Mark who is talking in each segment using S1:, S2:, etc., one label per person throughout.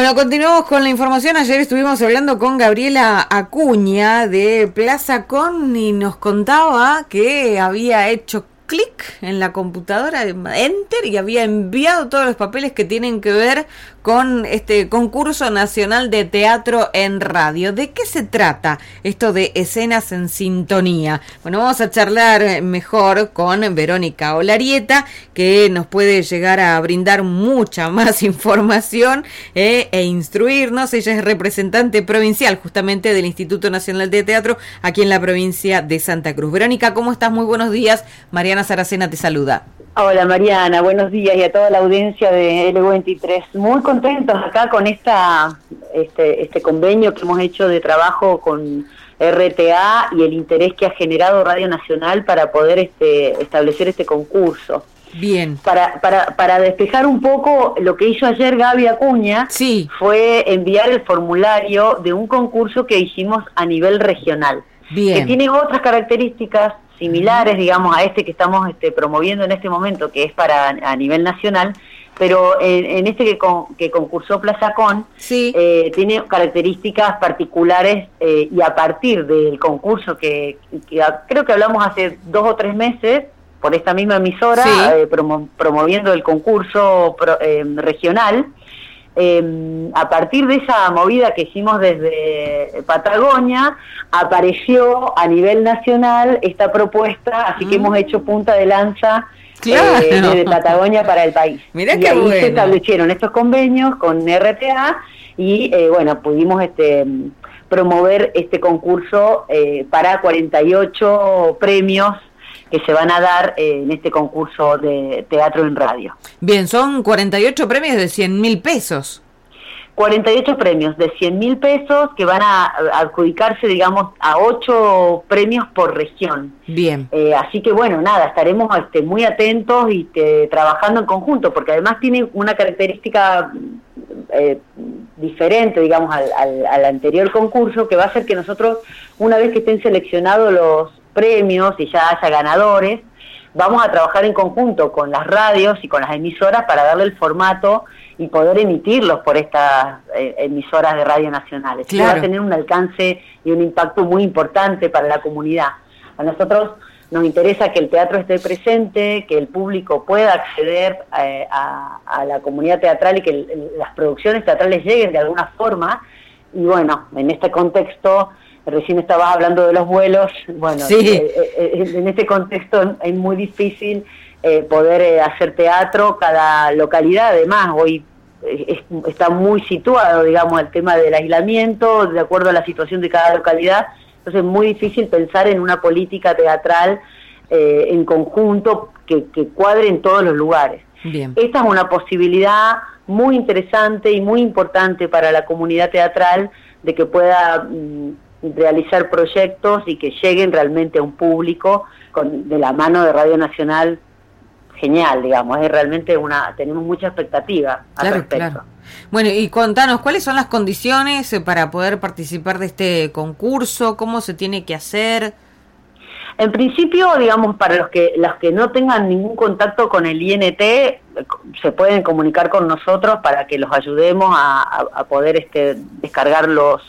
S1: Bueno, continuamos con la información. Ayer estuvimos hablando con Gabriela Acuña de Plaza Con y nos contaba que había hecho clic en la computadora, enter, y había enviado todos los papeles que tienen que ver con este concurso nacional de teatro en radio. ¿De qué se trata esto de Escenas en Sintonía? Bueno, vamos a charlar mejor con Verónica Olarieta, que nos puede llegar a brindar mucha más información e instruirnos. Ella es representante provincial justamente del Instituto Nacional de Teatro aquí en la provincia de Santa Cruz. Verónica, ¿cómo estás? Muy buenos días. Mariana Saracena te saluda.
S2: Hola Mariana, buenos días, y a toda la audiencia de L23. Muy contentos acá con este convenio que hemos hecho de trabajo con RTA y el interés que ha generado Radio Nacional para poder establecer este concurso.
S1: Bien.
S2: Para despejar un poco, lo que hizo ayer Gaby Acuña
S1: sí.
S2: fue enviar el formulario de un concurso que hicimos a nivel regional.
S1: Bien.
S2: Que tiene otras características similares, digamos, a este que estamos promoviendo en este momento, que es a nivel nacional, pero en este que concursó Plaza Con,
S1: sí.
S2: Tiene características particulares y a partir del concurso que creo que hablamos hace 2 o 3 meses, por esta misma emisora, sí. Promoviendo el concurso regional. A partir de esa movida que hicimos desde Patagonia, apareció a nivel nacional esta propuesta, así que hemos hecho punta de lanza desde Patagonia para el país.
S1: Mirá
S2: y
S1: qué
S2: ahí
S1: bueno.
S2: Se establecieron estos convenios con RTA y pudimos promover este concurso para 48 premios que se van a dar en este concurso de teatro en radio.
S1: Bien, son 48 premios de 100.000 pesos.
S2: 48 premios de 100.000 pesos que van a adjudicarse, digamos, a 8 premios por región.
S1: Bien.
S2: Así que estaremos muy atentos y trabajando en conjunto, porque además tiene una característica diferente, digamos, al anterior concurso, que va a hacer que nosotros, una vez que estén seleccionados los premios y ya haya ganadores, vamos a trabajar en conjunto con las radios y con las emisoras para darle el formato y poder emitirlos por estas emisoras de radio nacionales.
S1: Claro.
S2: Va a tener un alcance y un impacto muy importante para la comunidad. A nosotros nos interesa que el teatro esté presente, que el público pueda acceder a la comunidad teatral y que las producciones teatrales lleguen de alguna forma. Y en este contexto, recién estabas hablando de los vuelos,
S1: sí.
S2: En este contexto es muy difícil poder hacer teatro. Cada localidad además hoy está muy situado, digamos, el tema del aislamiento, de acuerdo a la situación de cada localidad. Entonces es muy difícil pensar en una política teatral en conjunto que cuadre en todos los lugares.
S1: Bien.
S2: Esta es una posibilidad muy interesante y muy importante para la comunidad teatral de que pueda realizar proyectos y que lleguen realmente a un público de la mano de Radio Nacional. Genial, digamos, es realmente tenemos mucha expectativa al respecto. Claro.
S1: Bueno, y contanos, ¿cuáles son las condiciones para poder participar de este concurso? ¿Cómo se tiene que hacer?
S2: En principio, digamos, para los que no tengan ningún contacto con el INT, se pueden comunicar con nosotros para que los ayudemos a poder descargar los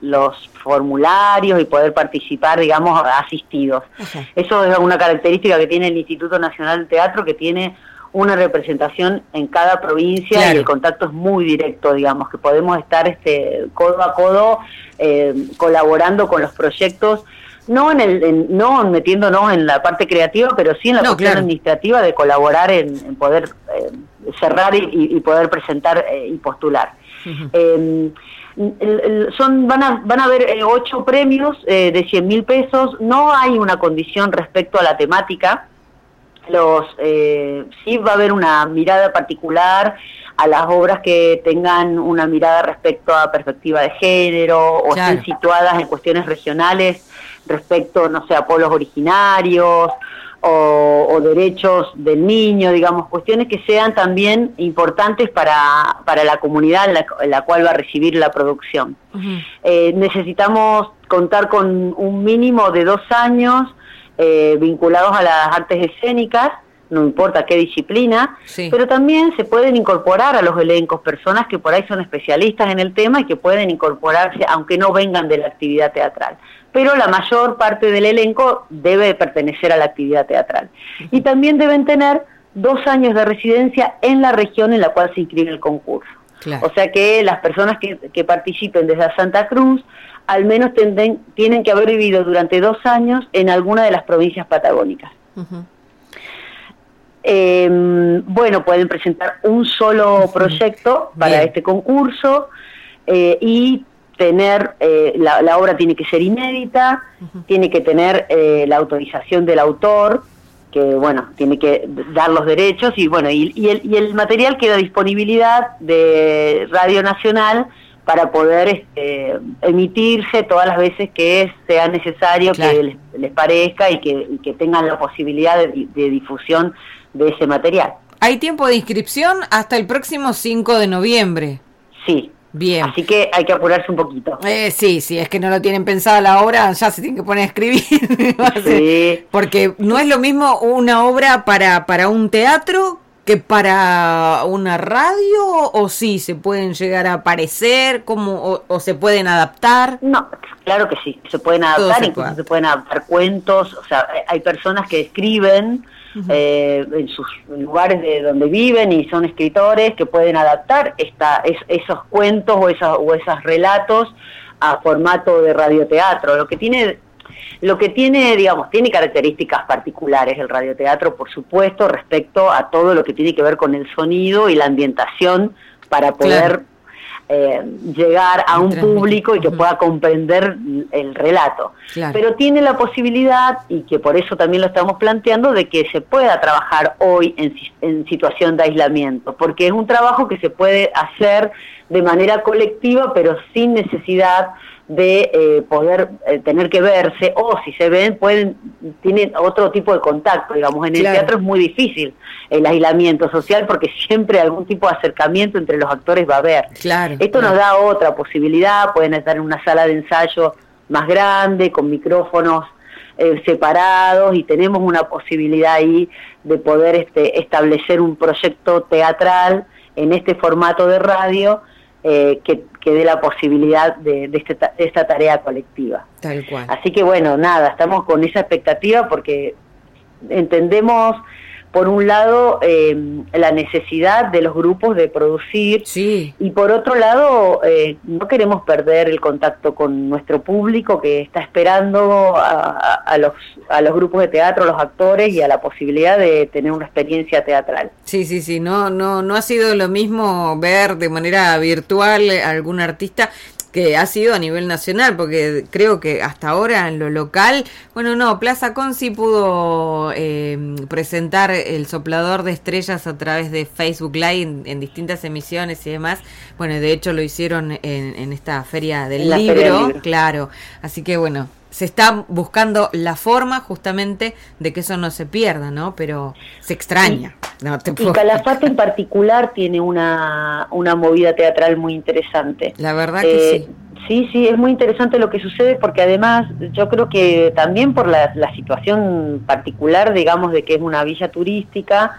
S2: formularios y poder participar, digamos, asistidos. Okay. Eso es una característica que tiene el Instituto Nacional de Teatro, que tiene una representación en cada provincia. Claro. Y el contacto es muy directo, digamos, que podemos estar codo a codo colaborando con los proyectos. No metiéndonos en la parte creativa, pero sí en la cuestión administrativa de colaborar en poder cerrar y poder presentar y postular. Uh-huh. Van a haber 8 premios de 100.000 pesos. No hay una condición respecto a la temática. Sí va a haber una mirada particular a las obras que tengan una mirada respecto a perspectiva de género o estén situadas en cuestiones regionales respecto, a pueblos originarios o derechos del niño, digamos, cuestiones que sean también importantes para la comunidad en la cual va a recibir la producción. Uh-huh. Necesitamos contar con un mínimo de 2 años vinculados a las artes escénicas, no importa qué disciplina,
S1: sí.
S2: Pero también se pueden incorporar a los elencos personas que por ahí son especialistas en el tema y que pueden incorporarse aunque no vengan de la actividad teatral. Pero la mayor parte del elenco debe pertenecer a la actividad teatral. Y también deben tener 2 años de residencia en la región en la cual se inscribe el concurso.
S1: Claro.
S2: O sea que las personas que participen desde Santa Cruz al menos tienen que haber vivido durante 2 años en alguna de las provincias patagónicas. Uh-huh. Bueno, pueden presentar un solo proyecto para este concurso y tener, la obra tiene que ser inédita, tiene que tener la autorización del autor, que bueno, tiene que dar los derechos y bueno, y el material queda a disponibilidad de Radio Nacional para poder emitirse todas las veces que sea necesario, claro, que les parezca y que tengan la posibilidad de difusión de ese material.
S1: ¿Hay tiempo de inscripción hasta el próximo 5 de noviembre?
S2: Sí.
S1: Bien.
S2: Así que hay que apurarse un poquito.
S1: Sí, es que no lo tienen pensada la obra, ya se tienen que poner a escribir.
S2: Sí.
S1: Porque no es lo mismo una obra para un teatro que para una radio, o sí, se pueden llegar a aparecer, o se pueden adaptar.
S2: No, claro que sí, se pueden adaptar, incluso se pueden adaptar cuentos, o sea, hay personas que escriben en sus lugares de donde viven y son escritores que pueden adaptar esos cuentos o esos relatos a formato de radioteatro. Lo que tiene, digamos, tiene características particulares el radioteatro, por supuesto, respecto a todo lo que tiene que ver con el sonido y la ambientación para poder, claro, llegar a un público y que pueda comprender el relato. Claro. Pero tiene la posibilidad, y que por eso también lo estamos planteando, de que se pueda trabajar hoy en situación de aislamiento, porque es un trabajo que se puede hacer de manera colectiva, pero sin necesidad de poder tener que verse, o si se ven tienen otro tipo de contacto, digamos. En el teatro es muy difícil el aislamiento social porque siempre algún tipo de acercamiento entre los actores va a haber. Esto nos da otra posibilidad, pueden estar en una sala de ensayo más grande, con micrófonos separados, y tenemos una posibilidad ahí de poder establecer un proyecto teatral en este formato de radio, que dé la posibilidad de esta tarea colectiva.
S1: Tal cual.
S2: Así que bueno, nada, estamos con esa expectativa porque entendemos, por un lado, la necesidad de los grupos de producir,
S1: sí,
S2: y por otro lado, no queremos perder el contacto con nuestro público que está esperando a los grupos de teatro, a los actores, y a la posibilidad de tener una experiencia teatral.
S1: Sí, no ha sido lo mismo ver de manera virtual a algún artista que ha sido a nivel nacional, porque creo que hasta ahora en lo local, bueno, no, Plaza Con sí pudo presentar El Soplador de Estrellas a través de Facebook Live en distintas emisiones y demás. Bueno, de hecho lo hicieron en esta feria del libro, claro. Así que bueno, se está buscando la forma justamente de que eso no se pierda, ¿no? Pero se extraña.
S2: Y Calafate en particular tiene una movida teatral muy interesante.
S1: La verdad que sí.
S2: Sí, es muy interesante lo que sucede, porque además yo creo que también por la situación particular, digamos, de que es una villa turística,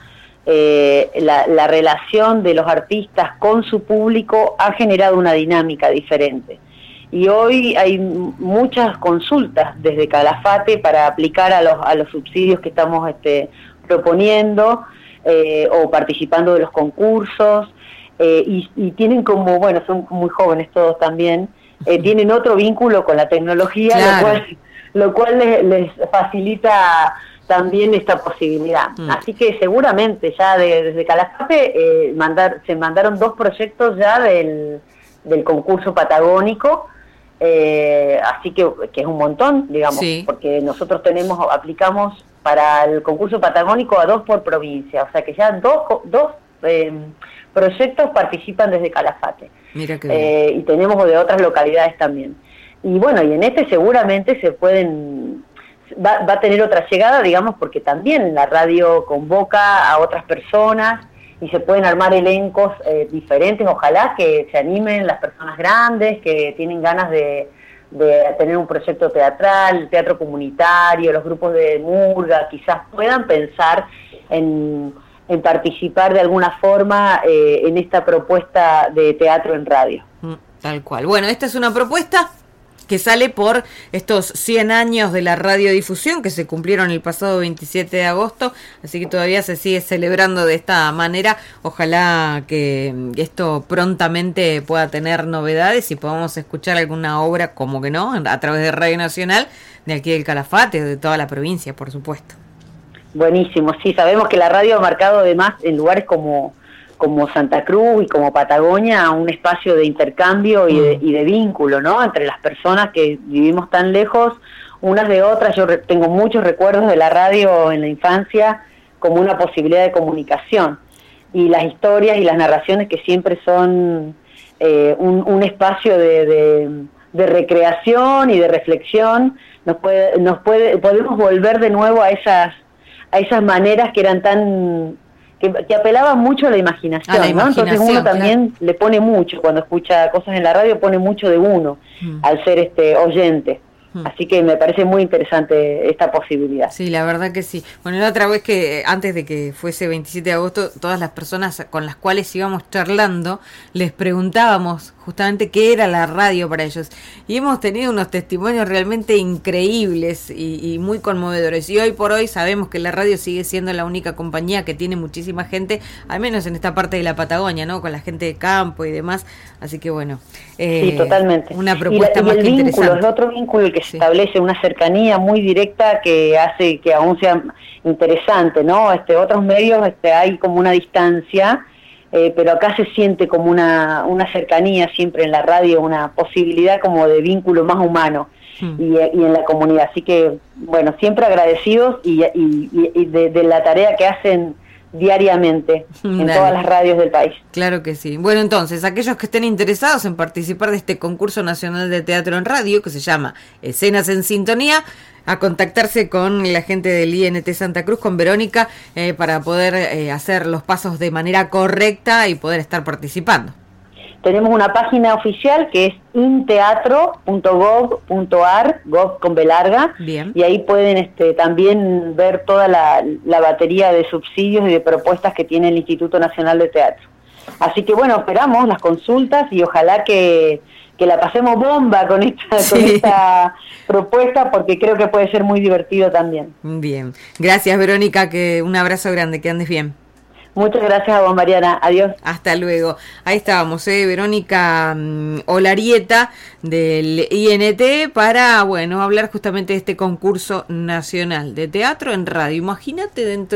S2: la relación de los artistas con su público ha generado una dinámica diferente. Y hoy hay muchas consultas desde Calafate para aplicar a los subsidios que estamos proponiendo, o participando de los concursos, y tienen como, bueno, son muy jóvenes todos también, tienen otro vínculo con la tecnología, claro, lo cual les facilita también esta posibilidad. Así que seguramente ya desde Calafate se mandaron 2 proyectos ya del concurso patagónico, así que es un montón, digamos, sí, porque nosotros aplicamos para el concurso patagónico a 2 por provincia, o sea que ya dos proyectos participan desde Calafate.
S1: Mira qué bien.
S2: Y tenemos de otras localidades también. Y bueno, y en seguramente va a tener otra llegada, digamos, porque también la radio convoca a otras personas y se pueden armar elencos diferentes. Ojalá que se animen las personas grandes que tienen ganas de tener un proyecto teatral, teatro comunitario, los grupos de murga, quizás puedan pensar en participar de alguna forma en esta propuesta de teatro en radio.
S1: Tal cual. Bueno, esta es una propuesta que sale por estos 100 años de la radiodifusión que se cumplieron el pasado 27 de agosto, así que todavía se sigue celebrando de esta manera. Ojalá que esto prontamente pueda tener novedades y podamos escuchar alguna obra, como que no, a través de Radio Nacional, de aquí del Calafate, de toda la provincia, por supuesto.
S2: Buenísimo, sí, sabemos que la radio ha marcado además en lugares como Santa Cruz y como Patagonia un espacio de intercambio y de vínculo, ¿no? Entre las personas que vivimos tan lejos unas de otras. Yo tengo muchos recuerdos de la radio en la infancia como una posibilidad de comunicación, y las historias y las narraciones que siempre son un espacio de recreación y de reflexión. Podemos volver de nuevo a esas maneras que eran tan que apelaban mucho a la imaginación, ¿no? Entonces uno también le pone mucho, cuando escucha cosas en la radio, pone mucho de uno al ser oyente. Así que me parece muy interesante esta posibilidad.
S1: Sí, la verdad que sí. Bueno, la otra vez que, antes de que fuese 27 de agosto, todas las personas con las cuales íbamos charlando, les preguntábamos justamente qué era la radio para ellos. Y hemos tenido unos testimonios realmente increíbles y muy conmovedores. Y hoy por hoy sabemos que la radio sigue siendo la única compañía que tiene muchísima gente, al menos en esta parte de la Patagonia, ¿no? Con la gente de campo y demás. Así que bueno,
S2: sí, totalmente.
S1: Una propuesta más
S2: que
S1: vínculo,
S2: interesante. Es otro vínculo que se establece, una cercanía muy directa que hace que aún sea interesante, ¿no? Otros medios hay como una distancia, pero acá se siente como una cercanía siempre en la radio, una posibilidad como de vínculo más humano y en la comunidad. Así que, bueno, siempre agradecidos y de la tarea que hacen diariamente en todas las radios del país.
S1: Claro que sí. Bueno, entonces, aquellos que estén interesados en participar de este concurso nacional de teatro en radio, que se llama Escenas en Sintonía, a contactarse con la gente del INT Santa Cruz, con Verónica, para poder hacer los pasos de manera correcta y poder estar participando.
S2: Tenemos una página oficial que es inteatro.gov.ar, gov con B larga.
S1: Bien.
S2: Y ahí pueden también ver toda la batería de subsidios y de propuestas que tiene el Instituto Nacional de Teatro. Así que bueno, esperamos las consultas y ojalá que la pasemos bomba con esta propuesta, porque creo que puede ser muy divertido también.
S1: Bien, gracias Verónica, un abrazo grande, que andes bien.
S2: Muchas gracias a vos, Mariana. Adiós.
S1: Hasta luego. Ahí estábamos, Verónica Olarieta del INT para, hablar justamente de este concurso nacional de teatro en radio. Imagínate dentro